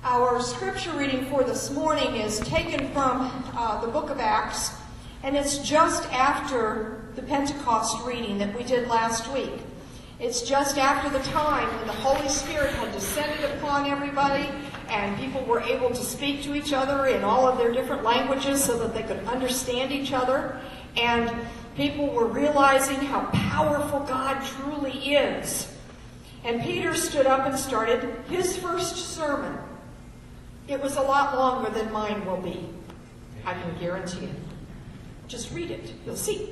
Our scripture reading for this morning is taken from the book of Acts, and it's just after the Pentecost reading that we did last week. It's just after the time when the Holy Spirit had descended upon everybody, and people were able to speak to each other in all of their different languages so that they could understand each other, and people were realizing how powerful God truly is. And Peter stood up and started his first sermon. It was a lot longer than mine will be. I can guarantee it. Just read it. You'll see.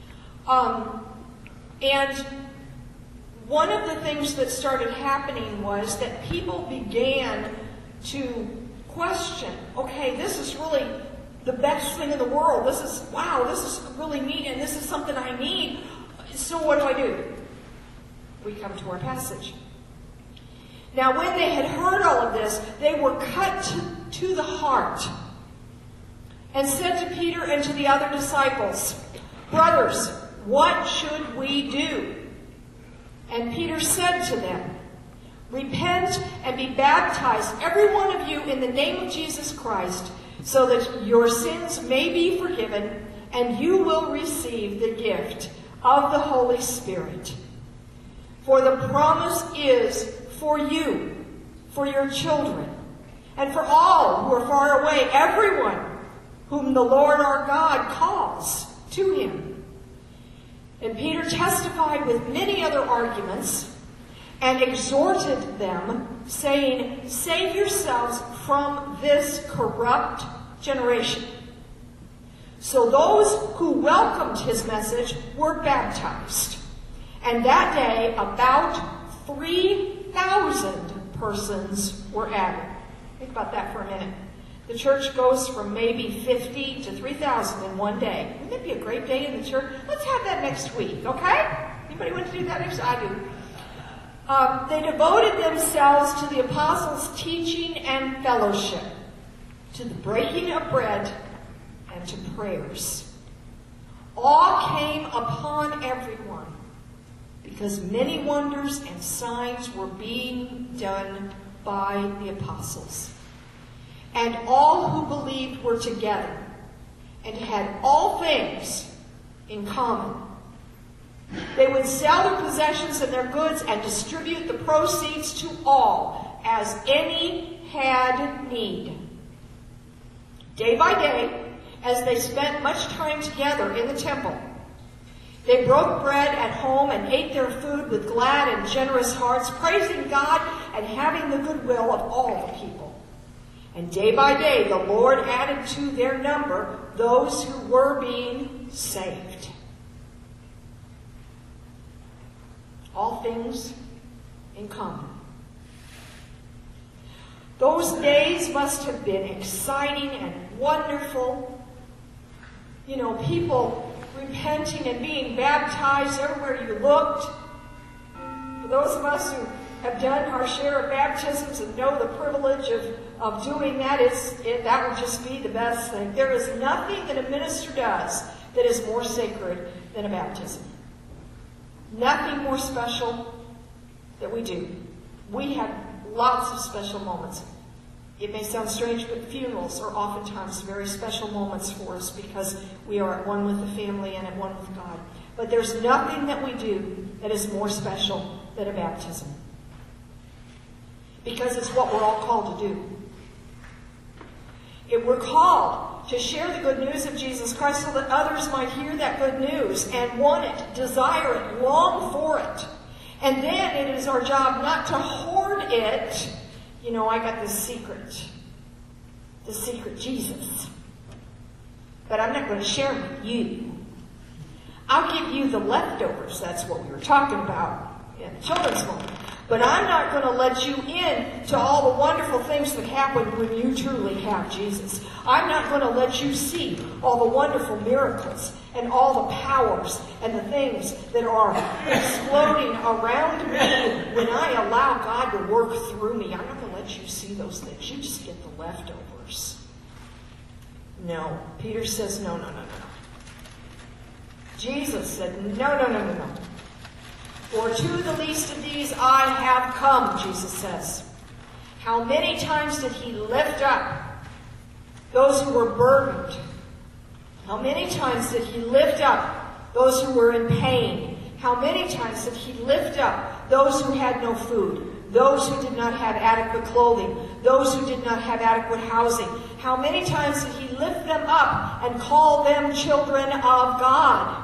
And one of the things that started happening was that people began to question, okay, this is really the best thing in the world. This is really neat, and this is something I need. So what do? We come to our passage. Now, when they had heard all of this, they were cut to the heart and said to Peter and to the other disciples, "Brothers, what should we do?" And Peter said to them, "Repent and be baptized, every one of you, in the name of Jesus Christ, so that your sins may be forgiven, and you will receive the gift of the Holy Spirit. For the promise is for you, for your children, and for all who are far away, everyone whom the Lord our God calls to him." And Peter testified with many other arguments and exhorted them, saying, "Save yourselves from this corrupt generation." So those who welcomed his message were baptized. And that day, about 3,000 persons were added. Think about that for a minute. The church goes from maybe 50 to 3,000 in one day. Wouldn't that be a great day in the church? Let's have that next week, okay? Anybody want to do that next? I do. They devoted themselves to the apostles' teaching and fellowship, to the breaking of bread, and to prayers. Awe came upon everyone, because many wonders and signs were being done by the apostles. And all who believed were together and had all things in common. They would sell their possessions and their goods and distribute the proceeds to all as any had need. Day by day, as they spent much time together in the temple, they broke bread at home and ate their food with glad and generous hearts, praising God and having the goodwill of all the people. And day by day, the Lord added to their number those who were being saved. All things in common. Those days must have been exciting and wonderful. You know, people repenting and being baptized everywhere you looked. For those of us who have done our share of baptisms and know the privilege of doing that, that would just be the best thing. There is nothing that a minister does that is more sacred than a baptism. Nothing more special that we do. We have lots of special moments. It may sound strange, but funerals are oftentimes very special moments for us because we are at one with the family and at one with God. But there's nothing that we do that is more special than a baptism. Because it's what we're all called to do. We're called to share the good news of Jesus Christ so that others might hear that good news and want it, desire it, long for it. And then it is our job not to hoard it. You know, I got this secret Jesus. But I'm not going to share it with you. I'll give you the leftovers. That's what we were talking about in the children's home. But I'm not going to let you in to all the wonderful things that happen when you truly have Jesus. I'm not going to let you see all the wonderful miracles and all the powers and the things that are exploding around me when I allow God to work through me. I'm not going to let you see those things. You just get the leftovers. No. Peter says, no. Jesus said, no. For to the least of these I have come, Jesus says. How many times did he lift up those who were burdened? How many times did he lift up those who were in pain? How many times did he lift up those who had no food, those who did not have adequate clothing, those who did not have adequate housing? How many times did he lift them up and call them children of God?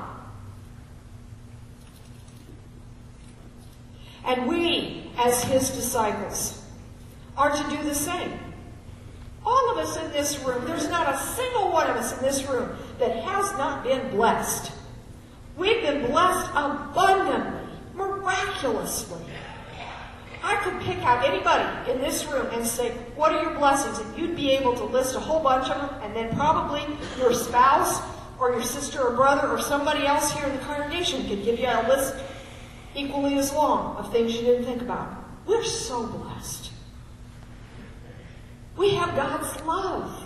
And we, as his disciples, are to do the same. All of us in this room, there's not a single one of us in this room that has not been blessed. We've been blessed abundantly, miraculously. I could pick out anybody in this room and say, what are your blessings? And you'd be able to list a whole bunch of them, and then probably your spouse or your sister or brother or somebody else here in the congregation could give you a list equally as long of things you didn't think about. We're so blessed. We have God's love.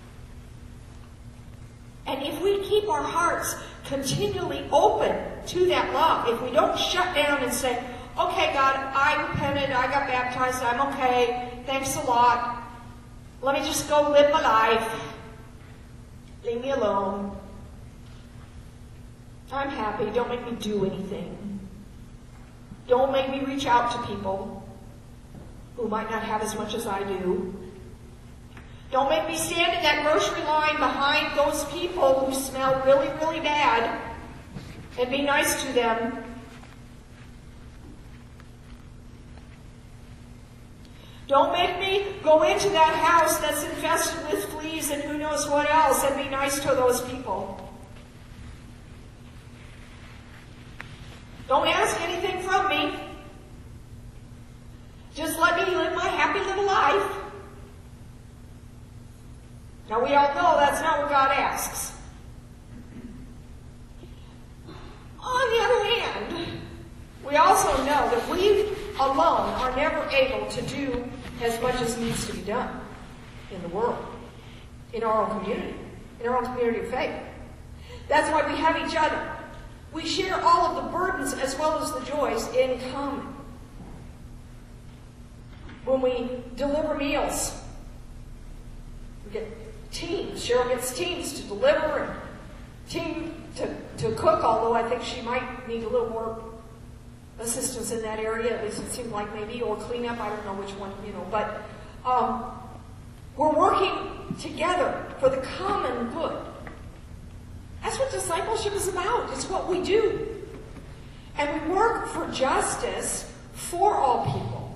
And if we keep our hearts continually open to that love, if we don't shut down and say, okay, God, I repented, I got baptized, I'm okay, thanks a lot, let me just go live my life, leave me alone, I'm happy, don't make me do anything, don't make me reach out to people who might not have as much as I do. Don't make me stand in that grocery line behind those people who smell really, really bad and be nice to them. Don't make me go into that house that's infested with fleas and who knows what else and be nice to those people. Don't ask anything from me. Just let me live my happy little life. Now, we all know that's not what God asks. On the other hand, we also know that we alone are never able to do as much as needs to be done in the world, in our own community, in our own community of faith. That's why we have each other. We share all of the burdens as well as the joys in common. When we deliver meals, we get teams. Cheryl gets teams to deliver and team to cook, although I think she might need a little more assistance in that area. At least it seemed like maybe, or cleanup. I don't know which one, But we're working together for the common good. That's what discipleship is about. It's what we do. And we work for justice for all people.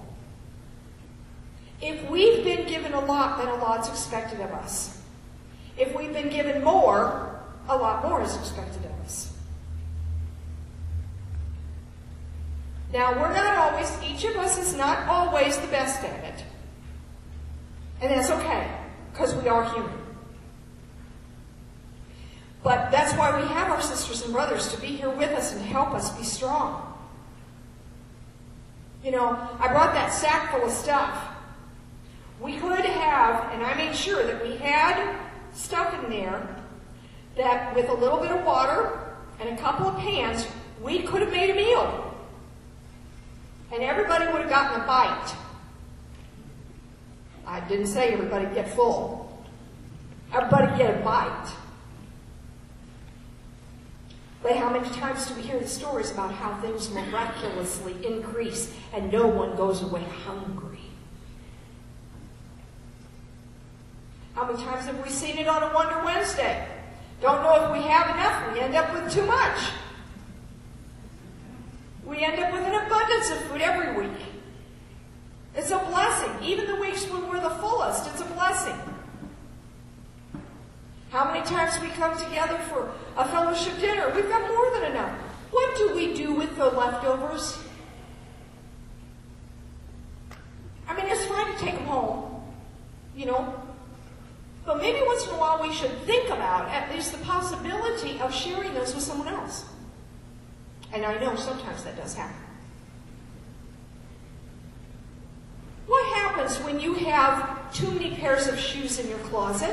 If we've been given a lot, then a lot's expected of us. If we've been given more, a lot more is expected of us. Now, we're not always, each of us is not always the best at it. And that's okay, because we are human. But that's why we have our sisters and brothers to be here with us and help us be strong. I brought that sack full of stuff. We could have, and I made sure that we had stuff in there that with a little bit of water and a couple of pans, we could have made a meal. And everybody would have gotten a bite. I didn't say everybody get full. Everybody get a bite. But how many times do we hear the stories about how things miraculously increase and no one goes away hungry? How many times have we seen it on a Wonder Wednesday? Don't know if we have enough. We end up with too much. We end up with an abundance of food every week. It's a blessing. Even the weeks when we're the fullest, it's a blessing. How many times we come together for a fellowship dinner? We've got more than enough. What do we do with the leftovers? I mean, it's fine to take them home, But maybe once in a while we should think about at least the possibility of sharing those with someone else. And I know sometimes that does happen. What happens when you have too many pairs of shoes in your closet?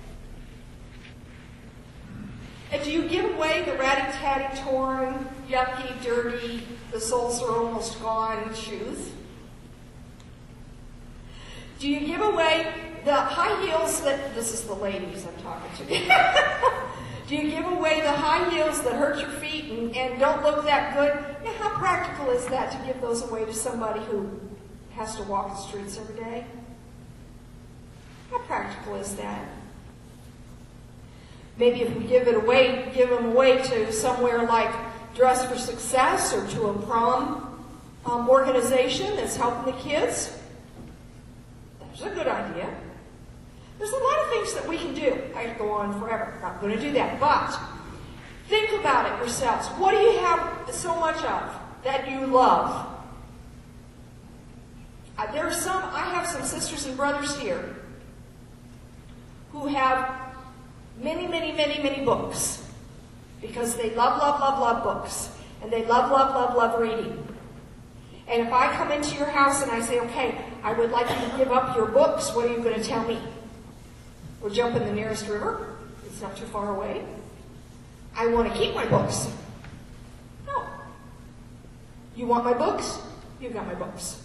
And do you give away the ratty-tatty, torn, yucky, dirty, the soles are almost gone shoes? Do you give away the high heels that, this is the ladies I'm talking to. Do you give away the high heels that hurt your feet and don't look that good? Yeah, how practical is that to give those away to somebody who has to walk the streets every day? How practical is that? Maybe if we give them away to somewhere like Dress for Success or to a prom organization that's helping the kids. That's a good idea. There's a lot of things that we can do. I could go on forever. I'm not going to do that. But think about it yourselves. What do you have so much of that you love? I have some sisters and brothers here who have many, many, many, many books because they love, love, love, love books. And they love, love, love, love reading. And if I come into your house and I say, okay, I would like you to give up your books, what are you going to tell me? We'll jump in the nearest river. It's not too far away. I want to keep my books. No. You want my books? You got my books.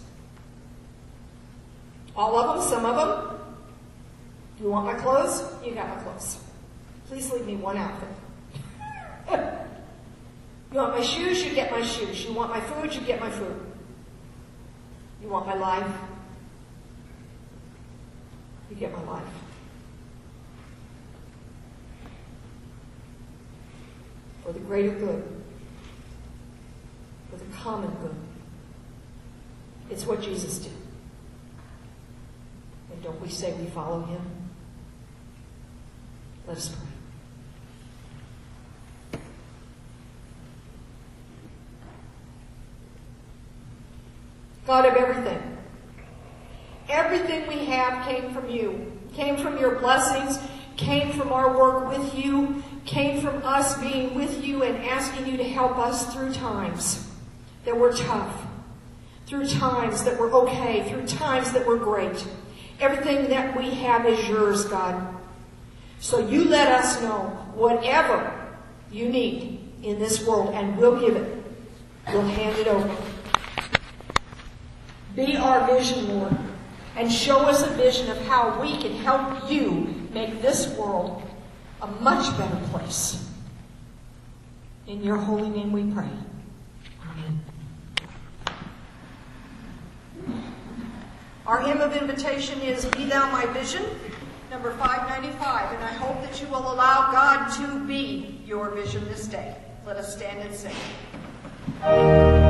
All of them, some of them. You want my clothes? You got my clothes. Please leave me one outfit. You want my shoes? You get my shoes. You want my food? You get my food. You want my life? You get my life. For the greater good. For the common good. It's what Jesus did. And don't we say we follow him? Let us pray. God of everything. Everything we have came from you. Came from your blessings. Came from our work with you. Came from us being with you and asking you to help us through times that were tough. Through times that were okay. Through times that were great. Everything that we have is yours, God. So you let us know whatever you need in this world, and we'll give it. We'll hand it over. Be our vision, Lord, and show us a vision of how we can help you make this world a much better place. In your holy name we pray. Amen. Our hymn of invitation is Be Thou My Vision, number 595, and I hope that you will allow God to be your vision this day. Let us stand and sing.